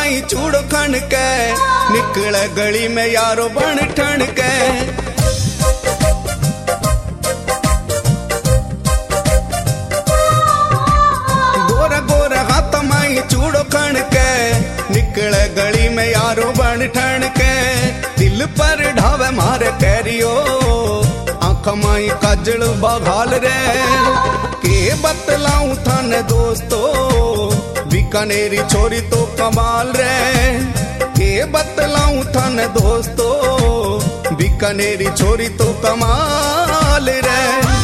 माई चूड़ो खन के निकले गली में यारो बन ठन के। गोरा गोरा हाथ माई चूड़ो खन के निकले गली में यारो बन ठन के। दिल पर ढावे मारे कैरियो आँख माई काजल बघाल रे। के बतलाऊं थाने दोस्तो बीकानेरी छोरी तो कमाल रे। के बतलाऊं थाने दोस्तो बीकानेरी छोरी तो कमाल रे।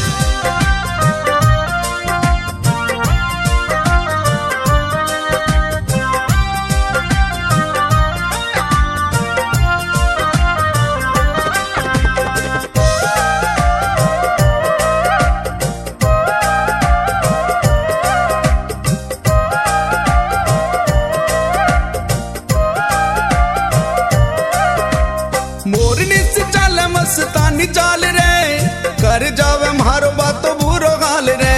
मोरनी से चाल मस्तानी चाल रे कर जावे मारो बात बुरो हाल रे।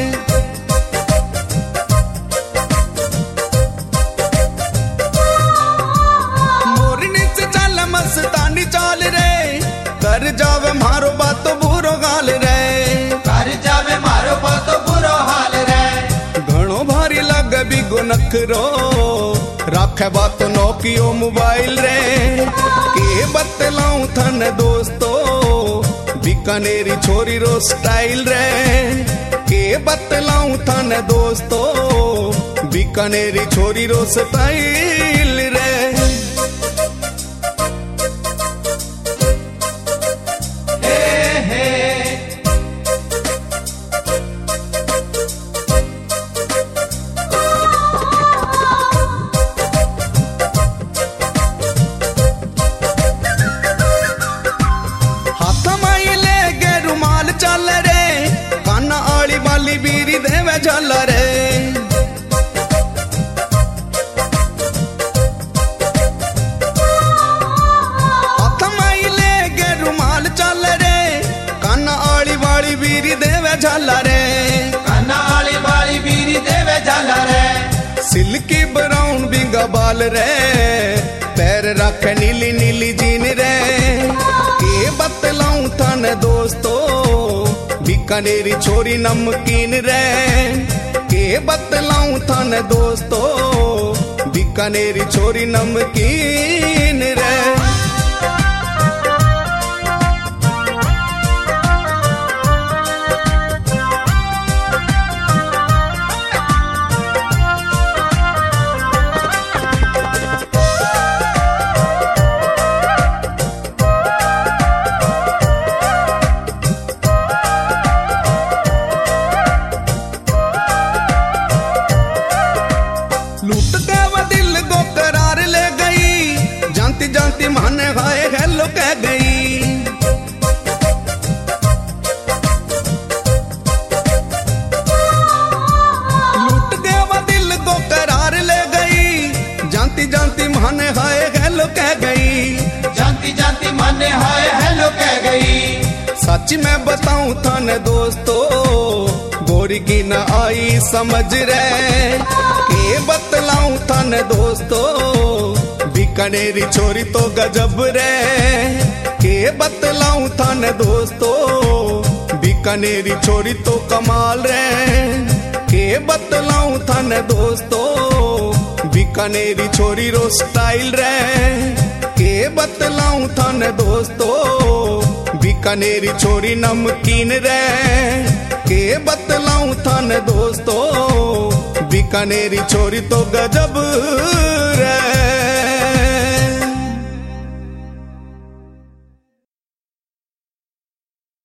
मोरनी से चाल मस्तानी चाल रे कर जावे मारो बात बुरो हाल रे। कर जावे मारो बात बुरो हाल रे। घणो भारी लगे बिगो नखरो राखे बात नोकियो मोबाइल रे। के बतलाऊं थन दोस्तो बीकानेरी छोरी रो स्टाइल रे। के बतलाऊं थन दोस्तो बीकानेरी छोरी रो स्टाइल रे। चल रे काना आली बाली बीरी देवे झल रे। हाथ माई ले गे रुमाल चल रे काना आली बाली बीरी देवे झल रे। काना आली बाली बीरी देवे झल रे। सिल्की ब्राउन बिंगा बाल रे पैर रखे नीली नीली जीन रे। के बतलाऊं थाने दोस्तो बीकानेरी छोरी नमकीन रे। के बतलाऊं थाने दोस्तो बीकानेरी छोरी नमकीन रे। लूट देवा दिल को करार ले गई जानती जानती माने हाय हेलो कह गई। लूट देवा दिल को करार ले गई जानती जानती माने हाय हेलो कह गई। जानती जानती माने हाय हेलो कह गई। सच में बताऊं थाने दोस्तो गोरी की न आई समझ रे। के बतलाऊं थाने दोस्तो बीकानेरी छोरी तो गजब रे। के बतलाऊं थाने दोस्तो बीकानेरी छोरी तो कमाल रे। के बतलाऊं थाने दोस्तो बीकानेरी छोरी रो स्टाइल रे। के बतलाऊं थाने दोस्तो बीकानेरी छोरी नमकीन रे। के बतलाऊं थाने दोस्तो बीकानेरी छोरी तो गजब